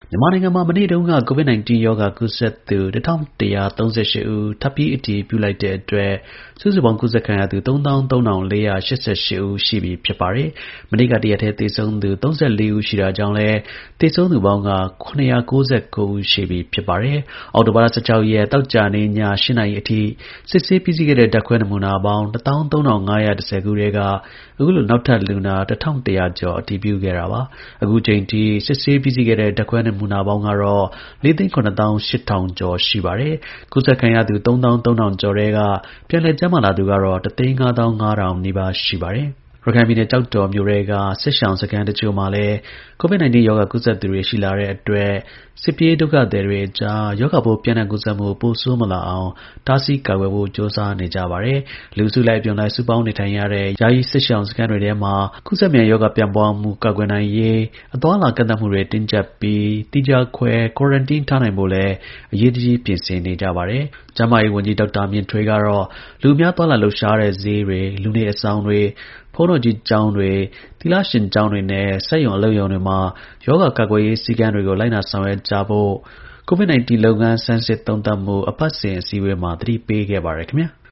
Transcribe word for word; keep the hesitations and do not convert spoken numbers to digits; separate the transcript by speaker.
Speaker 1: မြန်မာနိုင်ငံမှာမနေ့တုန်းက COVID 19 ရောဂါကူးစက်သူ တစ်ထောင်တစ်ရာသုံးဆယ်ရှစ် ဦး ထပ်ပြီး အတည်ပြုလိုက်တဲ့အတွက် စုစုပေါင်း ကူးစက်ခံရသူ သုံးသောင်း သုံးထောင် လေးရာ ရှစ်ဆယ်ရှစ် ဦး ရှိပြီ ဖြစ်ပါတယ်။ မနေ့က တစ်ရက်တည်း သေဆုံးသူ သုံးဆယ်လေး ဦး ရှိတာကြောင့်လည်း သေဆုံးသူပေါင်းက ခုနစ်ရာ ကိုးဆယ်ကို ဦး ရှိပြီ ဖြစ်ပါတယ်။ အောက်တိုဘာလ ၁၆ ရက် သောကြာနေ့ ည ၈ နာရီအထိ စစ်ဆေးပြီးစီးခဲ့တဲ့ ဓါတ်ခွဲနမူနာပေါင်း တစ်သောင်း သုံးထောင် ငါးရာ ၁၀ ခုထဲက အခုလို နောက်ထပ် လူနာ တစ်ထောင့်တစ်ရာကျော် အတည်ပြုခဲ့တာပါ။ အခုအချိန်အထိ စစ်ဆေးပြီးစီးခဲ့တဲ့ ဓါတ်ခွဲနမူနာပေါင်းကတော့ လေးသိန်း ခုနှစ်သောင်း ရှစ်ထောင်ကျော် ရှိပါတယ်။ ကူးစက်ခံရသူ သုံးသောင်း သုံးထောင်ကျော်ထဲက ပြန်လည်ကျန်းမာလာသူကတော့ တစ်သိန်း ငါးသောင်း ငါးထောင်နီးပါး ရှိပါတယ်။ ရခိုင်ပြည်နယ် ကျောက်တော်မြို့ထဲက စစ်ရှောင်စခန်းတချို့မှာလည်း COVID 19 ရောဂါ ကူးစက်သူတွေ ရှိလာတဲ့အတွက် စစ်ပြေးဒုက္ခသည်တွေအကြား ရောဂါပိုး ပျံ့နှံ့ကူးစက်မှု ပိုဆိုးမလာအောင် တားဆီးကာကွယ်ဖို့ ကြိုးစားနေကြပါတယ်။ လူအစုလိုက် အပြုံလိုက် စုပေါင်းနေထိုင်ရတဲ့ ယာယီစစ်ရှောင်စခန်းတွေထဲမှာ ကူးစက်မြန်ရောဂါ ပြန့်ပွားမှု ကာကွယ်နိုင်ရေး အသွားအလာ ကန့်သတ်မှုတွေ တင်းကျပ်ပြီး သီးခြားခွဲ Quarantine ထားနိုင်ဖို့လည်း အရေးတကြီး ပြင်ဆင်နေကြပါတယ်။ ကျန်းမာရေးဝန်ကြီး ဒေါက်တာ မြင့်ထွေးကတော့ လူအများ သွားလာလှုပ်ရှားတဲ့ ဈေးတွေ၊ လူနေအဆောင်တွေ၊ ဘုန်းတော်ကြီးကျောင်းတွေ၊ သီလရှင်ကျောင်းတွေနဲ့ စက်ရုံ အလုပ်ရုံတွေမှာ ရောဂါ ကာကွယ်ရေး စည်းကမ်းတွေကို လိုက်နာဆောင်ရွက်ကြဖို့ COVID 19 လုပ်ငန်း ဆန်းစစ် သုံးသပ်မှု အပတ်စဉ် အစည်းအဝေးမှာ သတိပေးခဲ့ပါတယ် ခင်ဗျာ။